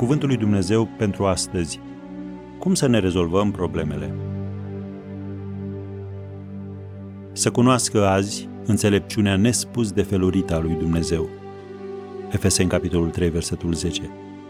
Cuvântul lui Dumnezeu pentru astăzi. Cum să ne rezolvăm problemele? Să cunoască azi înțelepciunea nespus de felurită a lui Dumnezeu. Efeseni, capitolul 3, versetul 10.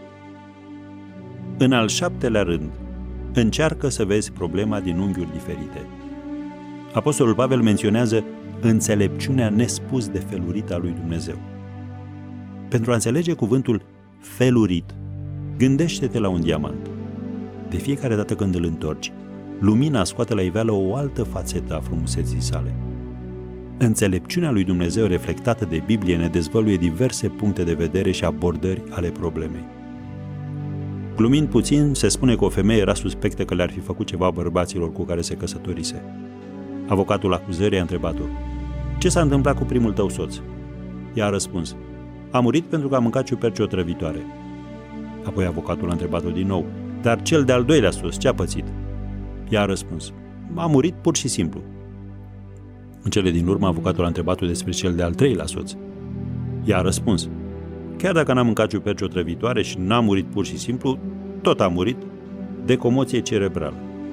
În al 7-lea rând, încearcă să vezi problema din unghiuri diferite. Apostolul Pavel menționează înțelepciunea nespus de felurită a lui Dumnezeu. Pentru a înțelege cuvântul felurit, gândește-te la un diamant. De fiecare dată când îl întorci, lumina scoate la iveală o altă fațetă a frumuseții sale. Înțelepciunea lui Dumnezeu reflectată de Biblie ne dezvăluie diverse puncte de vedere și abordări ale problemei. Glumind puțin, se spune că o femeie era suspectă că le-ar fi făcut ceva bărbaților cu care se căsătorise. Avocatul acuzării a întrebat-o: "Ce s-a întâmplat cu primul tău soț?" Ea a răspuns: "A murit pentru că a mâncat ciuperci otrăvitoare." Apoi avocatul a întrebat-o din nou: "Dar cel de-al doilea soț, ce a pățit?" Ea a răspuns: "A murit pur și simplu." În cele din urmă, avocatul a întrebat-o despre cel de-al treilea soț. Ea a răspuns: "Chiar dacă n-a mâncat ciuperci otrăvitoare și n-a murit pur și simplu, tot a murit de comoție cerebrală."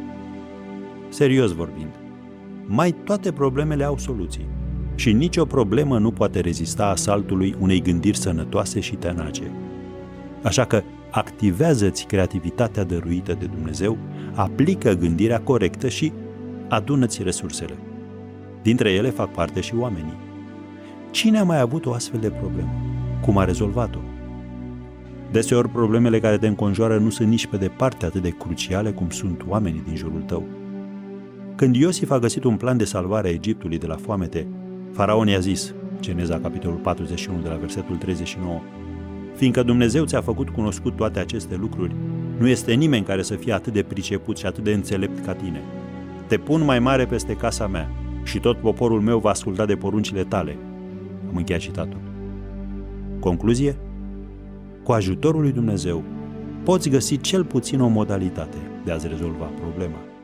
Serios vorbind, mai toate problemele au soluții și nicio problemă nu poate rezista asaltului unei gândiri sănătoase și tenace. Așa că activează-ți creativitatea dăruită de Dumnezeu, aplică gândirea corectă și adună-ți resursele. Dintre ele fac parte și oamenii. Cine a mai avut o astfel de problemă? Cum a rezolvat-o? Deseori problemele care te înconjoară nu sunt nici pe departe atât de cruciale cum sunt oamenii din jurul tău. Când Iosif a găsit un plan de salvare a Egiptului de la foamete, faraon i-a zis, Geneza capitolul 41 de la versetul 39, "Fiindcă Dumnezeu ți-a făcut cunoscut toate aceste lucruri, nu este nimeni care să fie atât de priceput și atât de înțelept ca tine. Te pun mai mare peste casa mea și tot poporul meu va asculta de poruncile tale." Am încheiat citatul. Concluzie? Cu ajutorul lui Dumnezeu poți găsi cel puțin o modalitate de a-ți rezolva problema.